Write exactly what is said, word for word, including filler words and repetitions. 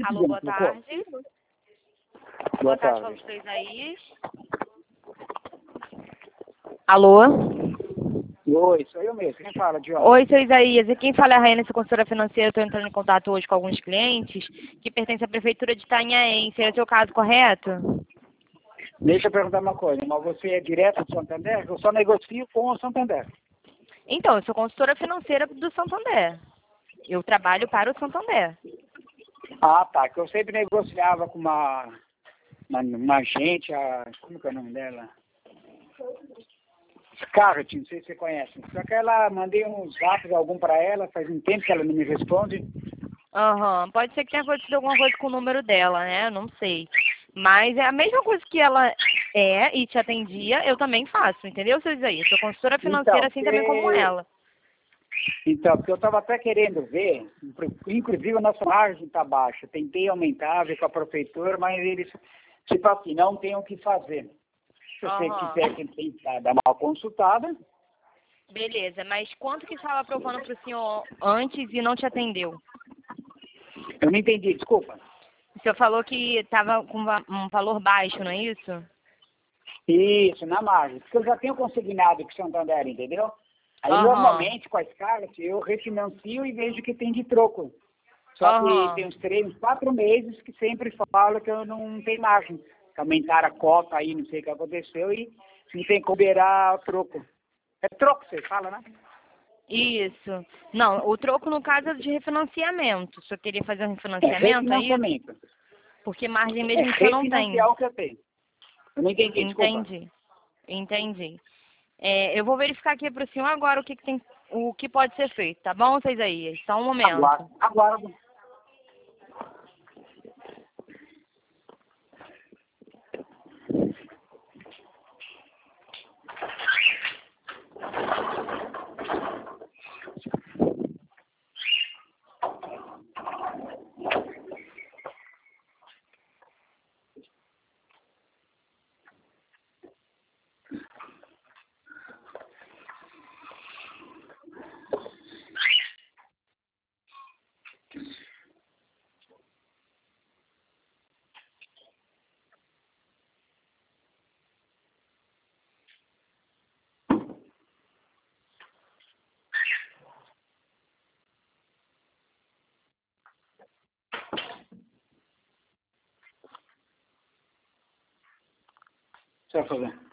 Alô, boa tarde. Boa Boa tarde, tarde. falamos com Isaías. Alô? Oi, sou eu mesmo. Quem fala, Diogo? Oi, seu Isaías. E quem fala é a Raina, sua consultora financeira. Estou entrando em contato hoje com alguns clientes que pertencem à Prefeitura de Itanhaém. Seria o seu caso, correto? Deixa eu perguntar uma coisa, mas você é direto do Santander? Eu só negocio com o Santander. Então, eu sou consultora financeira do Santander. Eu trabalho para o Santander. Ah, tá, que eu sempre negociava com uma, uma, uma agente, a, como que é o nome dela? Scarlett, não sei se você conhece. Só que ela, mandei uns zaps algum para ela, faz um tempo que ela não me responde. Aham, pode ser que tenha acontecido alguma coisa com o número dela, né? Não sei. Mas é a mesma coisa que ela é e te atendia, eu também faço, entendeu, seu Isaías? Sou consultora financeira Então, assim também como porque, ela. então, porque eu estava até querendo ver, inclusive a nossa margem está baixa. Tentei aumentar, ver com a prefeitura, mas eles, tipo assim, não tem o que fazer. Se você Aham. quiser que tentar dar uma consultada, Beleza, mas quanto que estava aprovando para o senhor antes e não te atendeu? eu não entendi, desculpa. O senhor falou que estava com va- um valor baixo, não é isso? Isso, na margem. Porque eu já tenho consignado com o Santander, entendeu? Aí, Aham, normalmente, com a Scarlett, eu refinancio e vejo que tem de troco. Só que aham. tem uns três, uns quatro meses que sempre falo que eu não tenho margem. Que aumentaram a cota aí, não sei o que aconteceu, e não tem como cobrar o troco. É troco, você fala, né? Isso. Não, o troco no caso é de refinanciamento. O senhor queria fazer um É refinanciamento, é isso? refinanciamento. Porque margem É mesmo o senhor não tem. refinanciar o que eu tenho. Eu não entendi, desculpa. Entendi, entendi. É, eu vou verificar aqui para o senhor agora o que, que tem, o que pode ser feito, tá bom, seu Isaías? Só um momento. Aguardo. Aguardo. O que você vai fazer?